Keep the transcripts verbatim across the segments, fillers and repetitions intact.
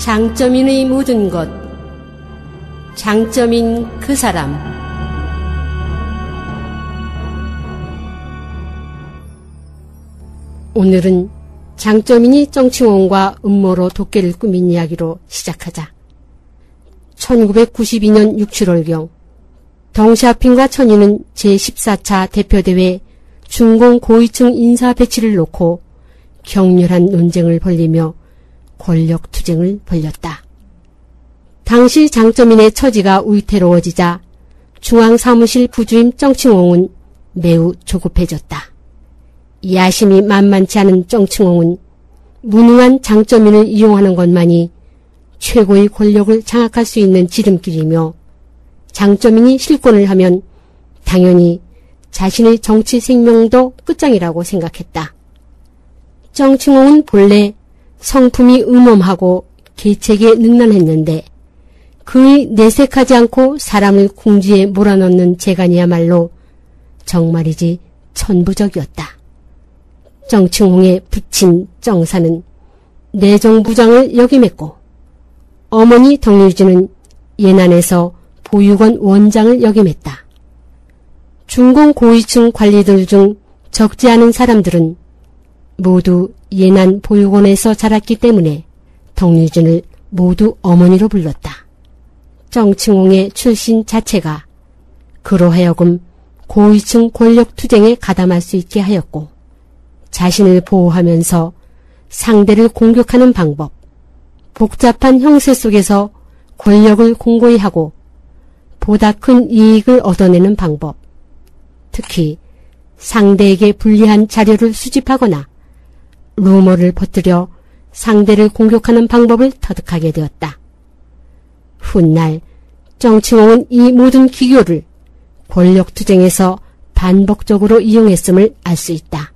장점인의 모든 것. 장점인 그 사람. 오늘은 장점인이 정칭홍과 음모로 도깨를 꾸민 이야기로 시작하자. 천구백구십이 년 육, 칠월경 덩샤핑과 천인은 제십사 차 대표대회 중공 고위층 인사 배치를 놓고 격렬한 논쟁을 벌이며 권력투쟁을 벌였다. 당시 장점인의 처지가 위태로워지자 중앙사무실 부주임 정칭홍은 매우 조급해졌다. 야심이 만만치 않은 정칭홍은 무능한 장점인을 이용하는 것만이 최고의 권력을 장악할 수 있는 지름길이며 장점인이 실권을 하면 당연히 자신의 정치 생명도 끝장이라고 생각했다. 정칭홍은 본래 성품이 음험하고 계책에 능란했는데 그의 내색하지 않고 사람을 궁지에 몰아넣는 재간이야말로 정말이지 천부적이었다. 정칭홍의 부친 정사는 내정부장을 역임했고 어머니 덕유지는 예난에서 보육원 원장을 역임했다. 중공 고위층 관리들 중 적지 않은 사람들은 모두 예난 보육원에서 자랐기 때문에 덕유진을 모두 어머니로 불렀다. 정칭홍의 출신 자체가 그로 하여금 고위층 권력투쟁에 가담할 수 있게 하였고 자신을 보호하면서 상대를 공격하는 방법, 복잡한 형세 속에서 권력을 공고히 하고 보다 큰 이익을 얻어내는 방법, 특히 상대에게 불리한 자료를 수집하거나 루머를 퍼뜨려 상대를 공격하는 방법을 터득하게 되었다. 훗날 정칭홍은 이 모든 기교를 권력투쟁에서 반복적으로 이용했음을 알 수 있다.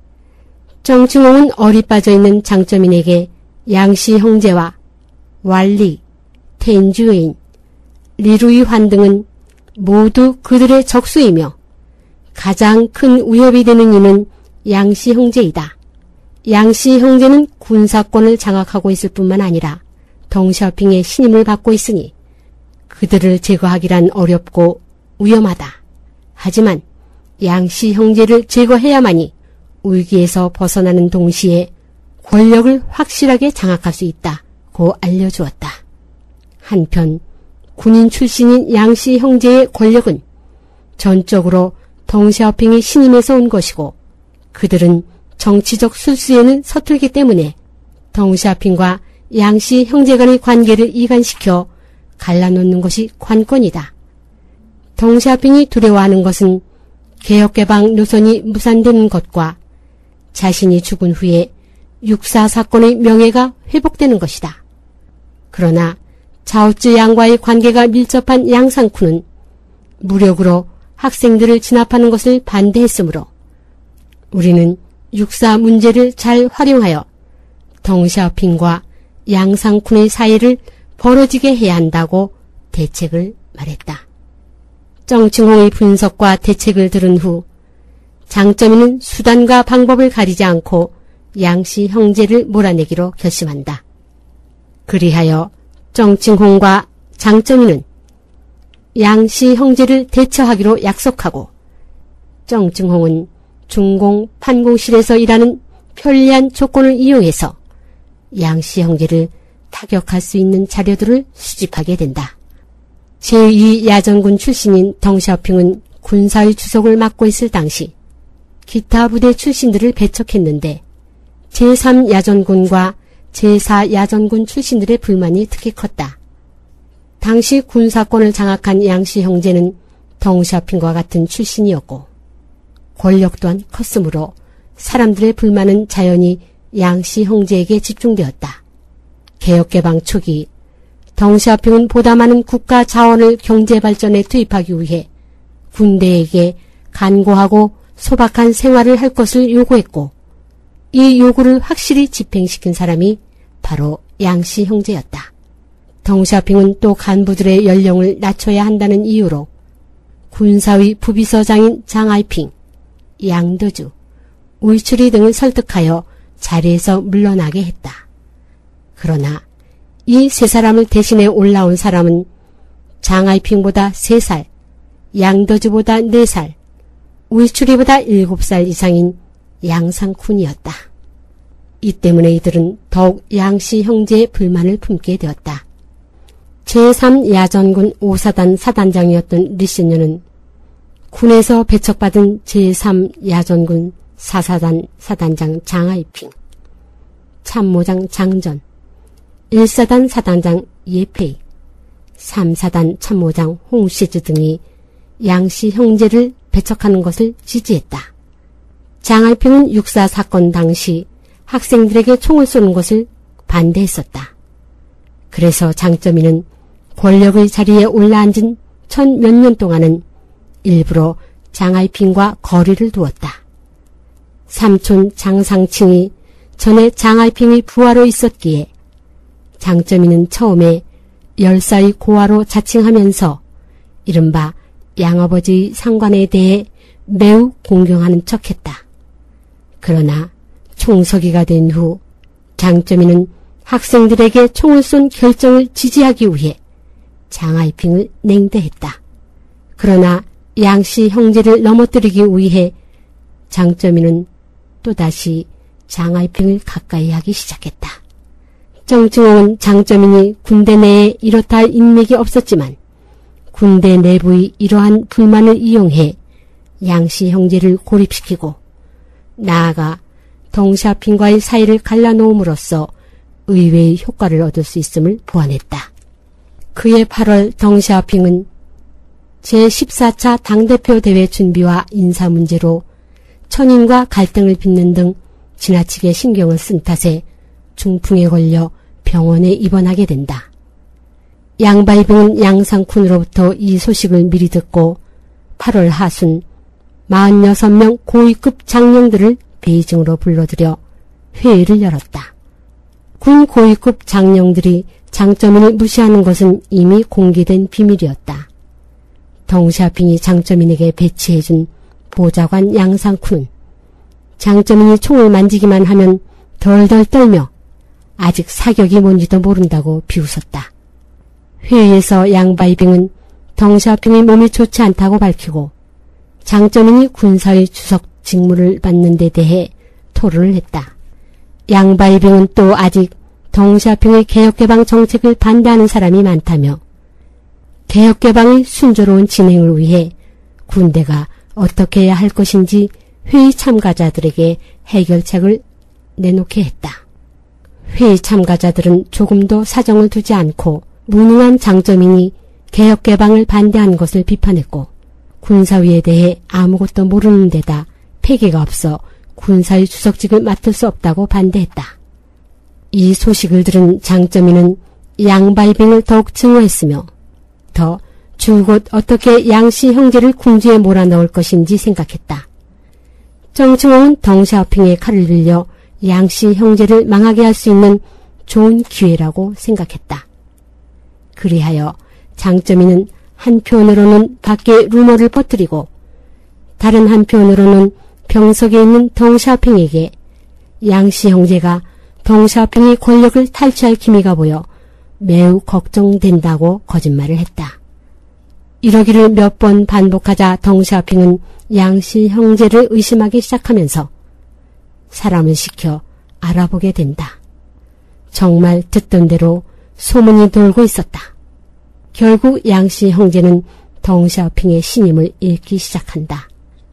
정칭홍은 얼이 빠져있는 장점인에게 양씨 형제와 왈리, 텐주인, 리루이환 등은 모두 그들의 적수이며 가장 큰 위협이 되는 이는 양씨 형제이다. 양씨 형제는 군사권을 장악하고 있을 뿐만 아니라 덩샤오핑의 신임을 받고 있으니 그들을 제거하기란 어렵고 위험하다. 하지만 양씨 형제를 제거해야만이 위기에서 벗어나는 동시에 권력을 확실하게 장악할 수 있다고 알려주었다. 한편 군인 출신인 양씨 형제의 권력은 전적으로 덩샤오핑의 신임에서 온 것이고 그들은 정치적 술수에는 서툴기 때문에 덩샤오핑과 양씨 형제 간의 관계를 이간시켜 갈라놓는 것이 관건이다. 덩샤오핑이 두려워하는 것은 개혁개방 노선이 무산되는 것과 자신이 죽은 후에 육사 사건의 명예가 회복되는 것이다. 그러나 자오쯔 양과의 관계가 밀접한 양상쿠는 무력으로 학생들을 진압하는 것을 반대했으므로 우리는 육사 문제를 잘 활용하여 덩샤오핑과 양상쿤의 사이를 벌어지게 해야 한다고 대책을 말했다. 정칭홍의 분석과 대책을 들은 후 장점인은 수단과 방법을 가리지 않고 양씨 형제를 몰아내기로 결심한다. 그리하여 정칭홍과 장점인은 양씨 형제를 대처하기로 약속하고 정칭홍은 중공 판공실에서 일하는 편리한 조건을 이용해서 양씨 형제를 타격할 수 있는 자료들을 수집하게 된다. 제이 야전군 출신인 덩샤오핑은 군사의 주석을 맡고 있을 당시 기타 부대 출신들을 배척했는데 제삼 야전군과 제사 야전군 출신들의 불만이 특히 컸다. 당시 군사권을 장악한 양씨 형제는 덩샤오핑과 같은 출신이었고 권력 또한 컸으므로 사람들의 불만은 자연히 양씨 형제에게 집중되었다. 개혁개방 초기 덩샤오핑은 보다 많은 국가 자원을 경제발전에 투입하기 위해 군대에게 간고하고 소박한 생활을 할 것을 요구했고 이 요구를 확실히 집행시킨 사람이 바로 양씨 형제였다. 덩샤오핑은 또 간부들의 연령을 낮춰야 한다는 이유로 군사위 부비서장인 장아이핑, 양더주, 우이추리 등을 설득하여 자리에서 물러나게 했다. 그러나 이 세 사람을 대신해 올라온 사람은 장하이핑보다 세 살, 양더즈보다 네 살, 위추리보다 일곱 살 이상인 양상쿤이었다. 이 때문에 이들은 더욱 양씨 형제의 불만을 품게 되었다. 제삼 야전군 오 사단 사단장이었던 리시녀는 군에서 배척받은 제삼 야전군 사 사단 사단장 장하이핑, 참모장 장전, 일 사단 사단장 예페이, 삼 사단 참모장 홍시즈 등이 양씨 형제를 배척하는 것을 지지했다. 장하이핑은 육사 사건 당시 학생들에게 총을 쏘는 것을 반대했었다. 그래서 장점이는 권력의 자리에 올라앉은 천 몇 년 동안은 일부러 장하이핑과 거리를 두었다. 삼촌 장상칭이 전에 장하이핑의 부하로 있었기에 장점이는 처음에 열사의 고아로 자칭하면서 이른바 양아버지의 상관에 대해 매우 공경하는 척했다. 그러나 총서기가 된 후 장점이는 학생들에게 총을 쏜 결정을 지지하기 위해 장하이핑을 냉대했다. 그러나 양씨 형제를 넘어뜨리기 위해 장점이는 또다시 장하이핑을 가까이 하기 시작했다. 정충홍은 장점인이 군대 내에 이렇다 할 인맥이 없었지만 군대 내부의 이러한 불만을 이용해 양씨 형제를 고립시키고 나아가 덩샤핑과의 사이를 갈라놓음으로써 의외의 효과를 얻을 수 있음을 보완했다. 그해 팔월 덩샤핑은 제십사 차 당대표 대회 준비와 인사 문제로 천인과 갈등을 빚는 등 지나치게 신경을 쓴 탓에 중풍에 걸려 병원에 입원하게 된다. 양바이빙은 양상쿤으로부터 이 소식을 미리 듣고 팔월 하순 사십육 명 고위급 장령들을 베이징으로 불러들여 회의를 열었다. 군 고위급 장령들이 장점인을 무시하는 것은 이미 공개된 비밀이었다. 덩샤핑이 장점인에게 배치해준 보좌관 양상쿤은 장점인이 총을 만지기만 하면 덜덜 떨며 아직 사격이 뭔지도 모른다고 비웃었다. 회의에서 양바이빙은 덩샤핑의 몸이 좋지 않다고 밝히고 장점인이 군사의 주석 직무를 맡는 데 대해 토론을 했다. 양바이빙은 또 아직 덩샤핑의 개혁개방 정책을 반대하는 사람이 많다며 개혁개방의 순조로운 진행을 위해 군대가 어떻게 해야 할 것인지 회의 참가자들에게 해결책을 내놓게 했다. 회의 참가자들은 조금도 사정을 두지 않고 무능한 장점인이 개혁개방을 반대한 것을 비판했고 군사위에 대해 아무것도 모르는 데다 패기가 없어 군사의 주석직을 맡을 수 없다고 반대했다. 이 소식을 들은 장점인은 양바이빙을 더욱 증오했으며 더 줄곧 어떻게 양씨 형제를 궁지에 몰아넣을 것인지 생각했다. 정충홍은 덩샤오핑의 칼을 빌려 양씨 형제를 망하게 할 수 있는 좋은 기회라고 생각했다. 그리하여 장점인은 한편으로는 밖에 루머를 퍼뜨리고 다른 한편으로는 병석에 있는 덩샤오핑에게 양씨 형제가 덩샤오핑의 권력을 탈취할 기미가 보여 매우 걱정된다고 거짓말을 했다. 이러기를 몇 번 반복하자 덩샤오핑은 양씨 형제를 의심하기 시작하면서 사람을 시켜 알아보게 된다. 정말 듣던 대로 소문이 돌고 있었다. 결국 양씨 형제는 덩샤오핑의 신임을 잃기 시작한다.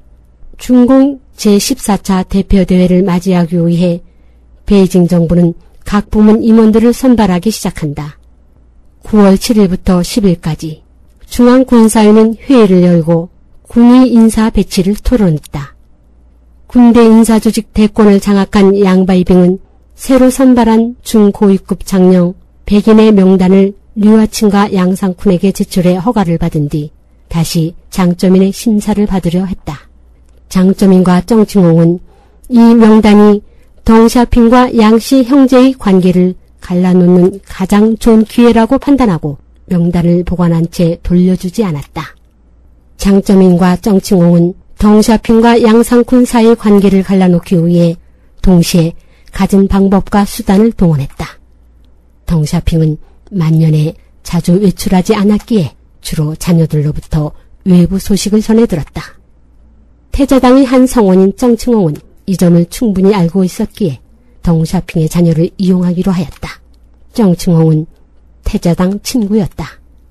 중공 제십사 차 대표대회를 맞이하기 위해 베이징 정부는 각 부문 임원들을 선발하기 시작한다. 구월 칠일부터 십일까지 중앙군사위는 회의를 열고 군의 인사 배치를 토론했다. 군대 인사조직 대권을 장악한 양바이빙은 새로 선발한 중고위급 장령 백인의 명단을 류아친과 양상쿤에게 제출해 허가를 받은 뒤 다시 장점인의 심사를 받으려 했다. 장점인과 정칭홍은 이 명단이 덩샤핑과 양씨 형제의 관계를 갈라놓는 가장 좋은 기회라고 판단하고 명단을 보관한 채 돌려주지 않았다. 장점인과 정칭홍은 덩샤핑과 양상쿤 사이의 관계를 갈라놓기 위해 동시에 가진 방법과 수단을 동원했다. 덩샤핑은 만년에 자주 외출하지 않았기에 주로 자녀들로부터 외부 소식을 전해들었다. 태자당의 한 성원인 정칭홍은 이 점을 충분히 알고 있었기에 덩샤핑의 자녀를 이용하기로 하였다. 정칭홍은 태자당 친구였다.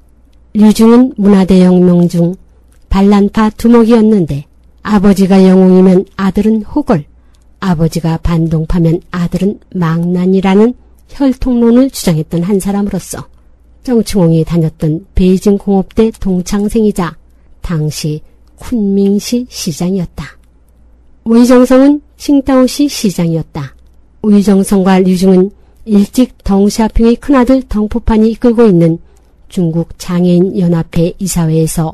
류중은 문화대혁명 중 반란파 두목이었는데 아버지가 영웅이면 아들은 호걸, 아버지가 반동파면 아들은 망난이라는 혈통론을 주장했던 한 사람으로서 정칭홍이 다녔던 베이징 공업대 동창생이자 당시 쿤밍시 시장이었다. 우이정성은 칭다오시 시장이었다. 우이정성과 류중은 일찍 덩샤핑의 큰아들 덩푸판이 이끌고 있는 중국 장애인 연합회 이사회에서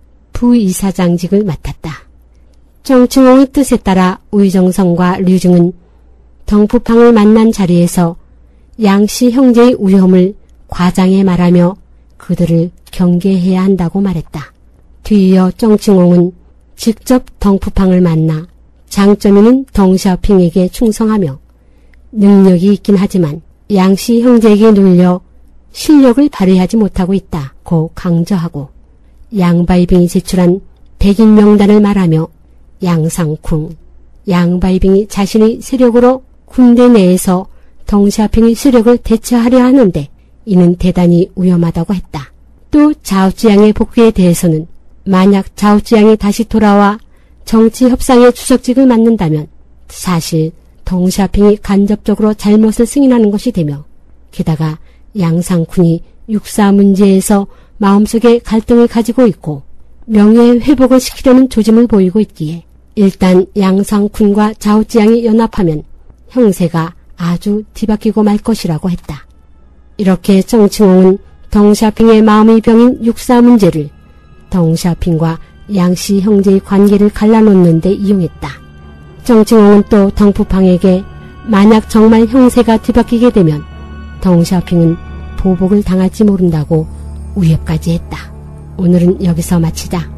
부이사장직을 맡았다. 정칭홍의 뜻에 따라 우이정성과 류중은 덩푸팡을 만난 자리에서 양씨 형제의 위험을 과장해 말하며 그들을 경계해야 한다고 말했다. 뒤이어 정칭홍은 직접 덩푸팡을 만나 장점있는 덩샤핑에게 충성하며 능력이 있긴 하지만 양씨 형제에게 눌려 실력을 발휘하지 못하고 있다고 강조하고 양바이빙이 제출한 백인 명단을 말하며 양상쿵, 양바이빙이 자신의 세력으로 군대 내에서 덩샤핑의 세력을 대처하려 하는데 이는 대단히 위험하다고 했다. 또 자오지양의 복귀에 대해서는 만약 자오지양이 다시 돌아와 정치 협상의 주석직을 맡는다면 사실 덩샤핑이 간접적으로 잘못을 승인하는 것이 되며 게다가 양상쿤이 육사 문제에서 마음속에 갈등을 가지고 있고 명예의 회복을 시키려는 조짐을 보이고 있기에 일단 양상쿤과 자오지양이 연합하면 형세가 아주 뒤바뀌고 말 것이라고 했다. 이렇게 정칭홍은 덩샤핑의 마음의 병인 육사 문제를 덩샤핑과 양씨 형제의 관계를 갈라놓는 데 이용했다. 정칭홍은 또 덩푸팡에게 만약 정말 형세가 뒤바뀌게 되면 덩샤핑은 보복을 당할지 모른다고 우협까지 했다. 오늘은 여기서 마치자.